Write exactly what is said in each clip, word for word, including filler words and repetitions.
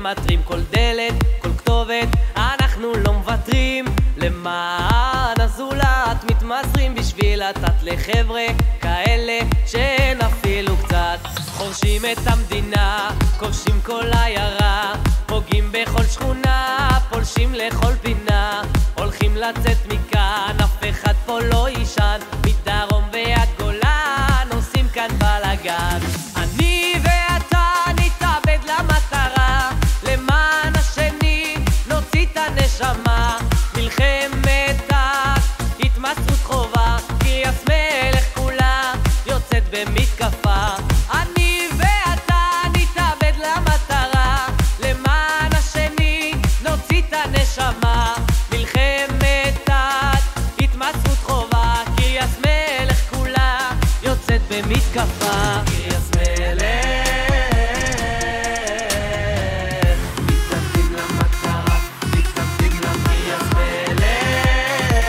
ממטרים כל דלת, כל כתובת, אנחנו לא מוותרים. למען הזולת מתמסרים בשביל לתת לחבר'ה כאלה שאין אפילו קצת. חורשים את המדינה, כובשים כל עיירה, פוגעים בכל שכונה, פולשים לכל פינה. הולכים לצאת מכאן, אף אחד פה לא יישן, מדרום ועד גולן עושים כאן בלגן. אני ואתה נתאבד למטרה, למען השני נוציא את הנשמה. מלחמת דת, התמסרות חובה, קריית מלך כולה יוצאת במתקפה. אני ואתה נתאבד למטרה, למען השני נוציא את הנשמה. מלחמת דת, התמסרות חובה, קריית מלך כולה יוצאת במתקפה. קריית מלך מתאבדים למטרה, מתאבדים לקריית מלך.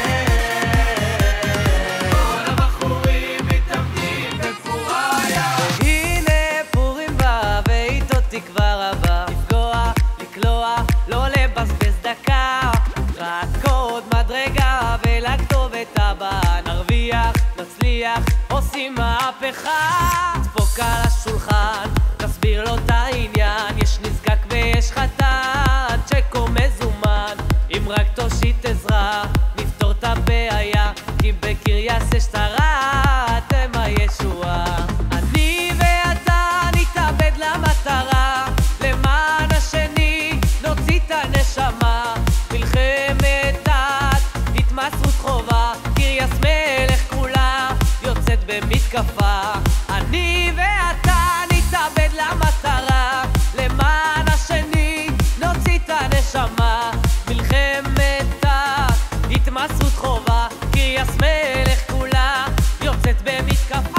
כל הבחורים מתאבדים בפוריה. הנה פורים בא ואיתו תקווה רבה, לפגוע, לקלוע, לא לבזבז דקה, רק עוד מדרגה ולכתובת הבאה. נרוויח, נצליח, עושים מהפכה. דפוק על השולחן, תסביר לו את העניין, יש נזקק ויש חתן, צ'קו מזומן, אם רק תושיט עזרה נפתור את הבעיה, כי בקריית יש שרה, אתם הישועה. אני ואתה נתאבד למטרה, למען השני נוציא את הנשמה. מלחמת דת, התמסרות חובה, קריית מלך כולה יוצאת במתקפה. אני ואתה נתאבד למטרה, למען השני נוציא את הנשמה. מלחמת דת, התמסרות חובה, קריית מלך כולה יוצאת במתקפה.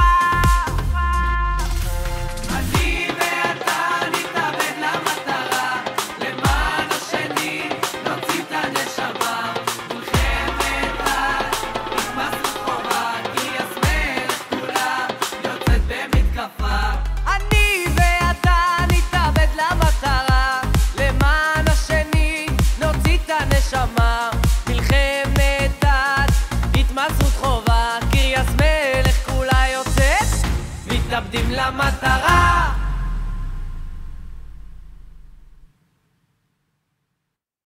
אני ואתה נתאבד למטרה, למען השני נוציא את הנשמה. מלחמת דת, התמסרות חובה, קריית מלך כולה יוצאת במתקפה. אני ואתה נתאבד למטרה, למען השני נוציא את הנשמה. מלחמת דת, התמסרות חובה, קריית מלך כולה יוצאת, מתאבדים למטרה.